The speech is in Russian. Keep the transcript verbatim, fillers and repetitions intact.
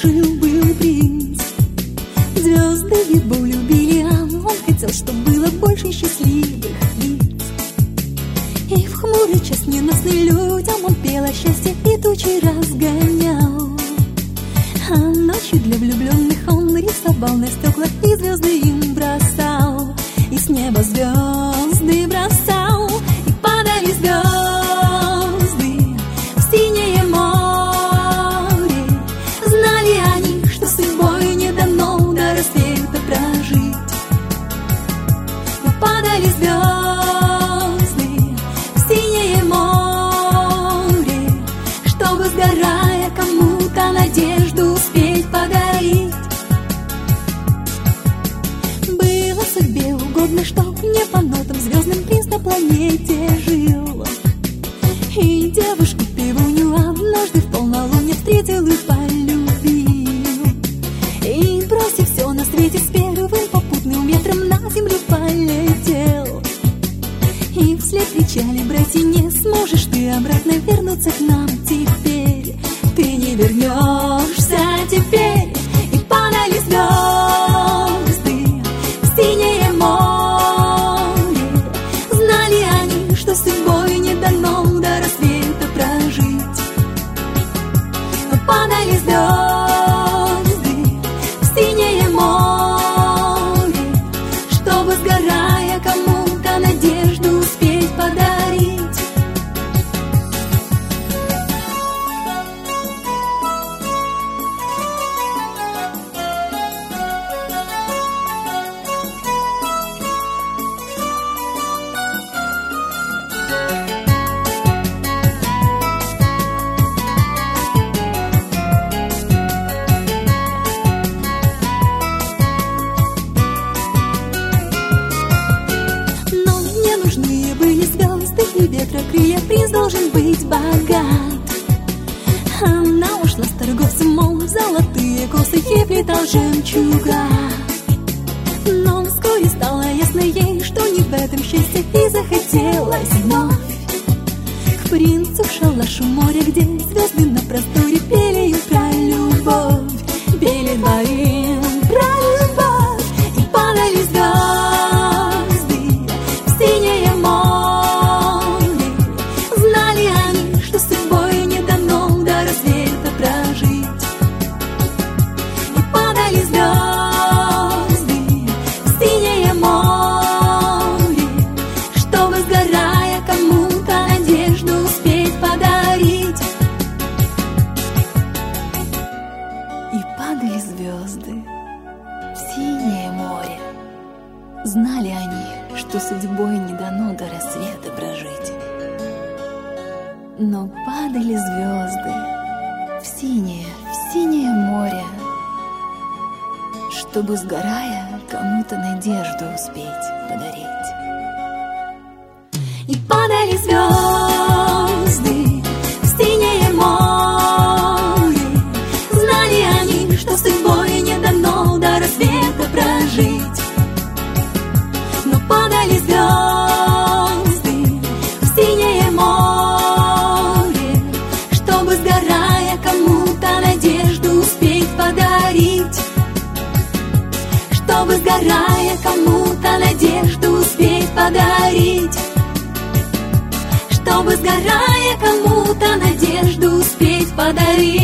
жил-был принц. Звезды его любили, а он хотел, чтоб было больше счастливых лиц. И в хмурый час ненастный людям он пел о счастье и тучи разгонял. А ночью для влюбленных он рисовал на стеклах и звезды им бросал. И с неба звезды бросал, и падали звезды в синее море. Знали они, что судьбой не дано до рассвета прожить. И падали звезды в синее море, чтобы, сгорая, кому-то надежду успеть подарить. Было судьбе угодно, чтоб не по нотам звездным принц на планете жил. И девушку-певунью однажды в полнолуние встретил и полюбил. И, бросив все на свете, с первым попутным ветром на землю полетел. И вслед кричали братья: не сможешь ты обратно вернуться к нам теперь. Ты не вернешься теперь. И падали звезды в синее море. Знали они, что судьбой не дано до рассвета прожить. Падали звезды в синее море, чтобы, сгорая, кому-то надежду успеть подарить. Ветрокрылья принц должен быть богат. Она ушла с торговцем, мол, золотые косы ей плетал жемчуга. Но вскоре стало ясно ей, что не в этом счастье, и захотелось вновь к принцу в шалаш у моря, где звезды на просторе пели им про любовь. Пели двоим про любовь. И падали звезды в синее море. Знали они, что судьбой не дано до рассвета прожить. Но падали звезды в синее, в синее море, чтобы, сгорая, кому-то надежду успеть подарить. И падали звезды в синее море. Знали они, что судьбой не дано до рассвета прожить. Падали звезды в синее море, чтобы, сгорая, кому-то надежду успеть подарить. Чтобы, сгорая, кому-то надежду успеть подарить. Чтобы, сгорая, кому-то надежду успеть подарить.